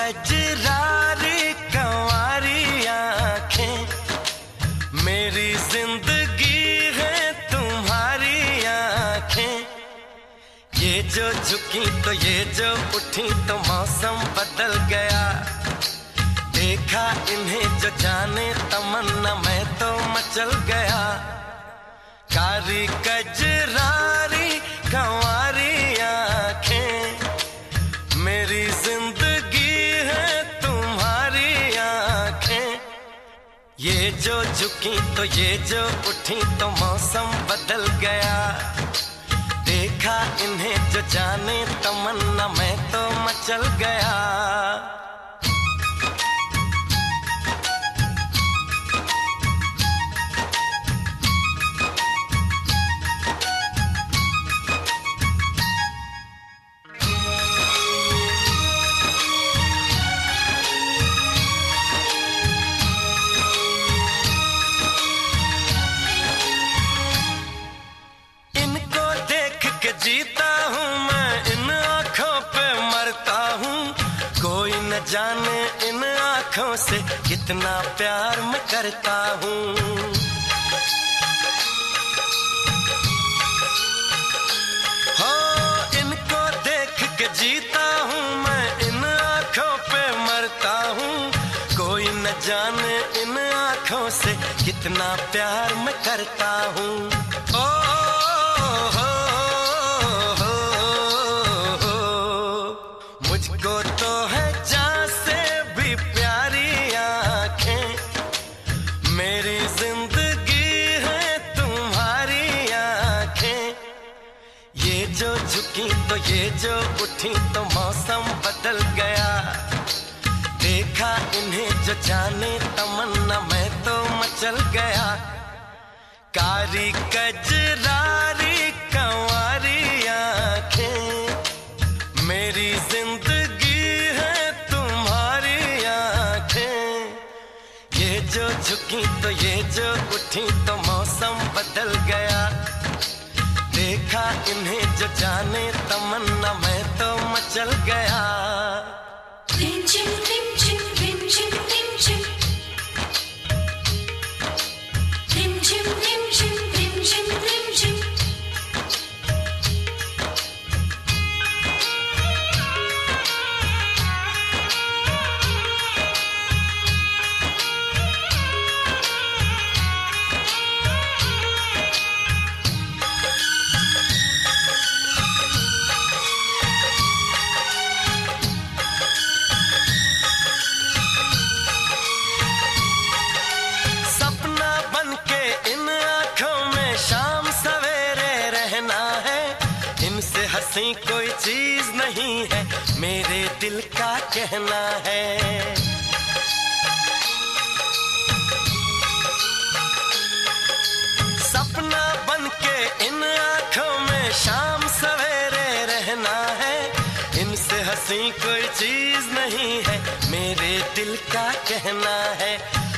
कजरारी कंवारी आंखें, मेरी जिंदगी है तुम्हारी आंखें। ये जो झुकी तो ये जो उठी तो मौसम बदल गया। देखा इन्हें जो जाने तमन्ना मैं तो मचल गया। कारी कजरारी कंवारी आंखें, मेरी जिंदगी है तुम्हारी आंखें। ये जो झुकी तो ये जो उठी तो मौसम बदल गया। देखा इन्हें जो जाने तमन्ना मैं तो मचल गया। जीता हूँ मैं इन आँखों पे मरता हूँ। कोई न जाने इन आँखों से कितना प्यार मैं करता हूँ। हो इनको देख के जीता हूँ मैं इन आँखों पे मरता हूँ। कोई न जाने इन आँखों से कितना प्यार मैं करता हूँ। मुझको तो है जान से भी प्यारी आंखें, मेरी जिंदगी है तुम्हारी आंखें। ये जो झुकी तो ये जो उठी तो मौसम बदल गया। देखा इन्हें जो जाने तमन्ना मैं तो मचल गया। कारी कजरारी कंवारी आंखें, मेरी जिंदगी है तुम्हारी आंखें। ये जो झुकी तो ये जो उठी तो मौसम बदल गया। देखा इन्हें जो जाने तमन्ना मैं तो मचल गया। इनसे हंसी कोई चीज नहीं है, मेरे दिल का कहना है। सपना बन के इन आँखों में शाम सवेरे रहना है। इनसे हंसी कोई चीज नहीं है, मेरे दिल का कहना है।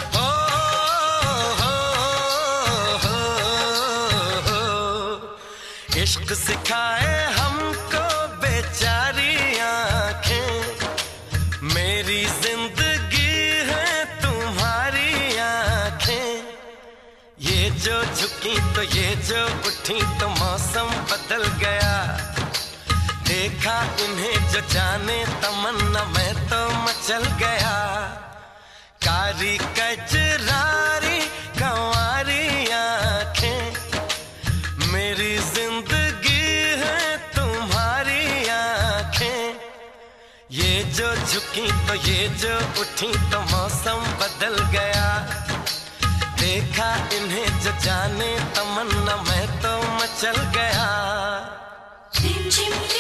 इश्क सिखाए हमको बेचारी आंखें, मेरी जिंदगी है तुम्हारी आंखें। ये जो झुकी तो ये जो उठी तो मौसम बदल गया। देखा इन्हें जो जाने तमन्ना मैं तो मचल गया। कारी कजरारी कंवारी आंखें, मेरी जिंदगी है तुम्हारी आंखें। ये जो झुकी तो ये जो उठी तो मौसम बदल गया। देखा इन्हें जो जाने तमन्ना मैं तो मचल गया।